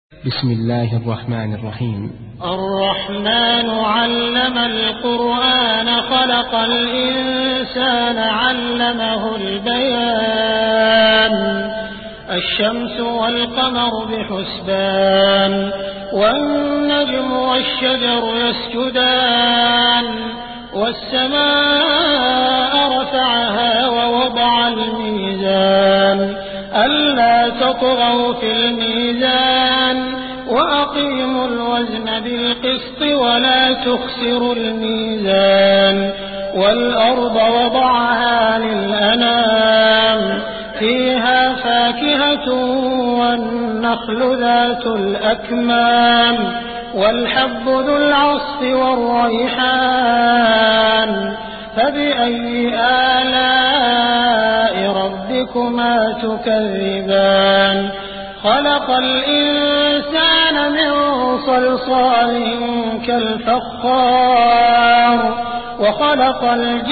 بسم الله الرحمن الرحيم. الرحمن علم القرآن خلق الإنسان علمه البيان الشمس والقمر بحسبان والنجم والشجر يسجدان والسماء رفعها ووضع الميزان ألا تطغوا في الميزان وأقيموا الوزن بالقسط ولا تخسروا الميزان والأرض وضعها للأنام فيها فاكهة والنخل ذات الأكمام والحب ذو العصف والريحان فبأي آلاء ربكما تكذبان خلق الإنسان من صلصال كالفخار وخلق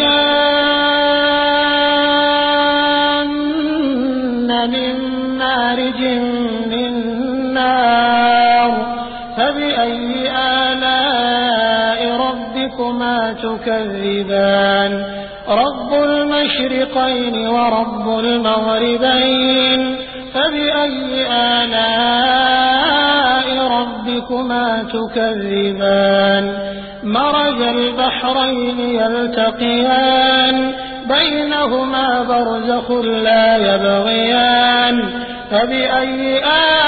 الجان من مارج من نار فبأي آلاء ربكما تكذبان رب المشرقين ورب المغربين فبأي آلاء ربكما تكذبان مرج البحرين يلتقيان بينهما برزخ لا يبغيان فبأي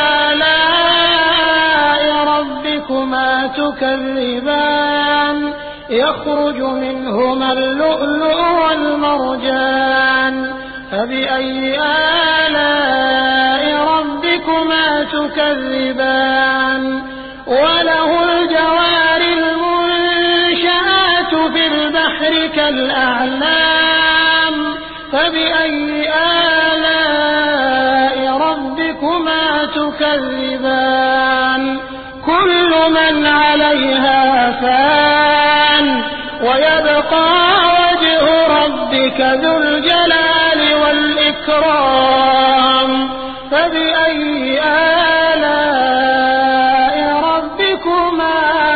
آلاء ربكما تكذبان يخرج منهما اللؤلؤ والمرجان فبأي آلاء ربكما تكذبان وله الجوار المنشآت في البحر كالأعلام فبأي آلاء ربكما تكذبان كل من عليها فان ويبقى وجه ربك ذو الجلال والإكرام فبأي آلاء ربكما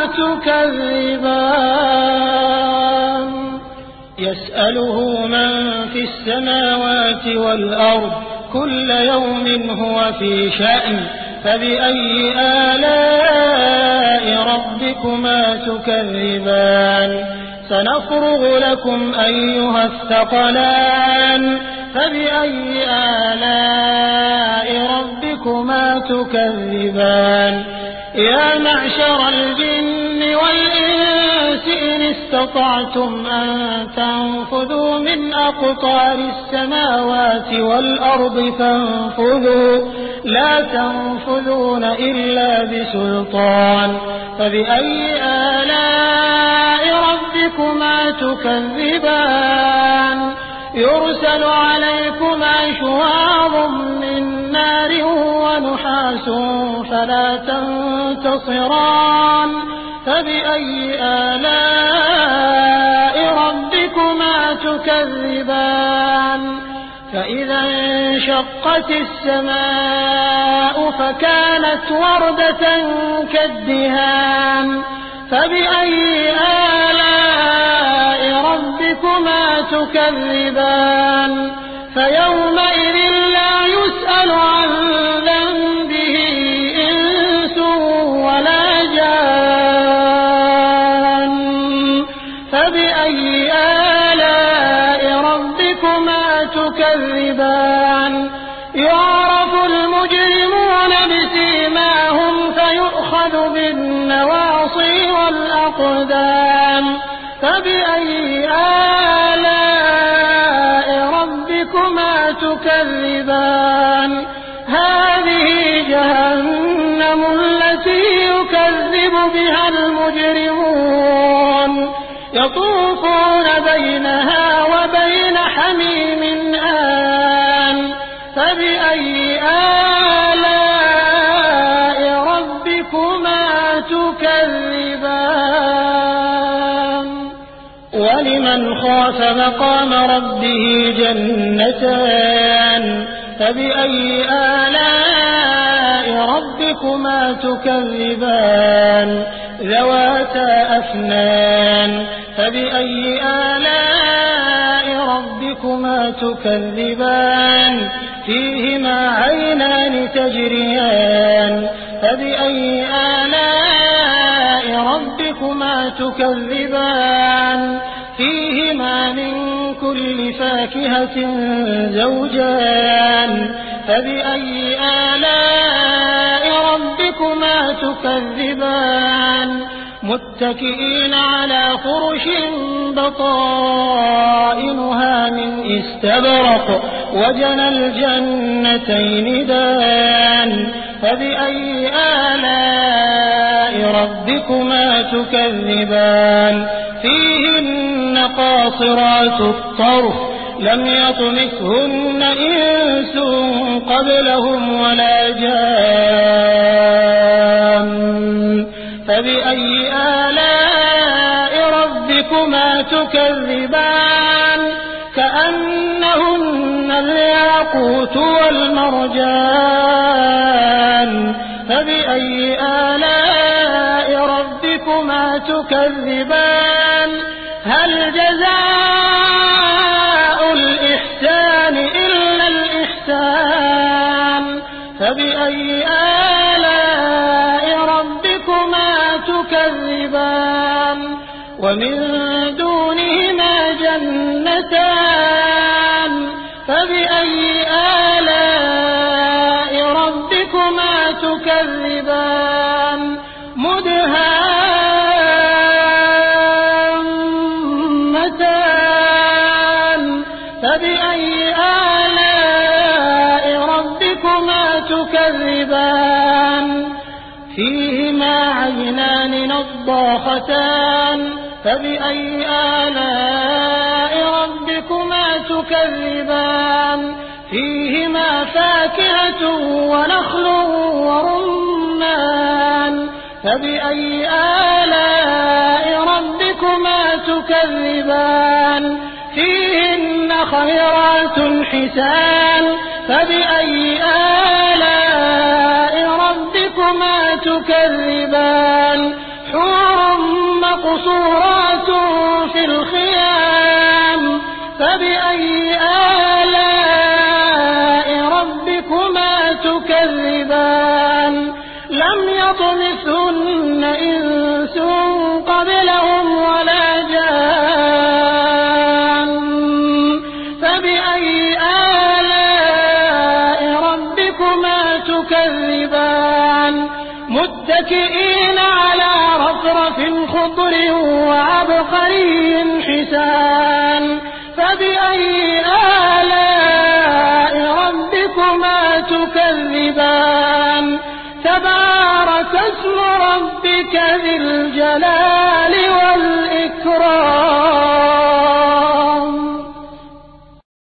تكذبان يسأله من في السماوات والأرض كل يوم هو في شأن فبأي آلاء ربكما تكذبان سنفرغ لكم أيها الثقلان فبأي آلاء ربكما تكذبان يا معشر الجن والإنس إن استطعتم أن تنفذوا من أقطار السماوات والأرض فانفذوا لا تنفذون إلا بسلطان فبأي آلاء ربكما تكذبان يرسل عليكما شواظ من نار ونحاس فلا تنتصران فبأي آلاء ربكما تكذبان فإذا انشقت السماء فكانت وردة كالدهان فبأي آلاء ربكما تكذبان فيومئذ لا يسأل عن ذنبه إنس ولا جان فبأي آلاء ربكما تكذبان يعرف المجرمون بسيماهم فيؤخذ بالنواصي والأقدام فبأي آلاء ربكما تكذبان هذه جهنم التي يكذب بها المجرمون يطوفون بينها وبين حميم آن فبأي آلاء ربكما تكذبان ولمن خاف مقام ربه جنتان فبأي آلاء ربكما تكذبان ذواتا أفنان فبأي آلاء ربكما تكذبان فيهما عينان تجريان فبأي آلاء ربكما تكذبان فيهما من كل فاكهة زوجان فبأي آلاء ربكما تكذبان متكئين على فرش بطائنها من استبرق وجنى الجنتين دان فبأي آلاء ربكما تكذبان فيهن قاصرات الطرف لم يطمثهن إنس قبلهم ولا جان فبأي آلاء ربكما تكذبان كأنهن الياقوت والمرجان فبأي آلاء ربكما تكذبان هل جزاء الإحسان إلا الإحسان فبأي آلاء ربكما تكذبان ومن دونهما جنتان فبأي آلاء ربكما تكذبان مدهامتان فبأي آلاء ربكما تكذبان فيهما عينان نضاختان فبأي آلاء ربكما تكذبان فيهما فاكهة ونخل ورمان فبأي آلاء ربكما تكذبان فيهن خيرات حسان فبأي آلاء ربكما تكذبان حور مقصورات في الخيام فبأي آلاء ربكما تكذبان لم يطمثهن إنس قبلهم ولا جان فبأي آلاء ربكما تكذبان متكئين على رفرف خضر وعبقري حسان فبأي آلاء ربكما تكذبان تبارك اسم ربك ذي الجلال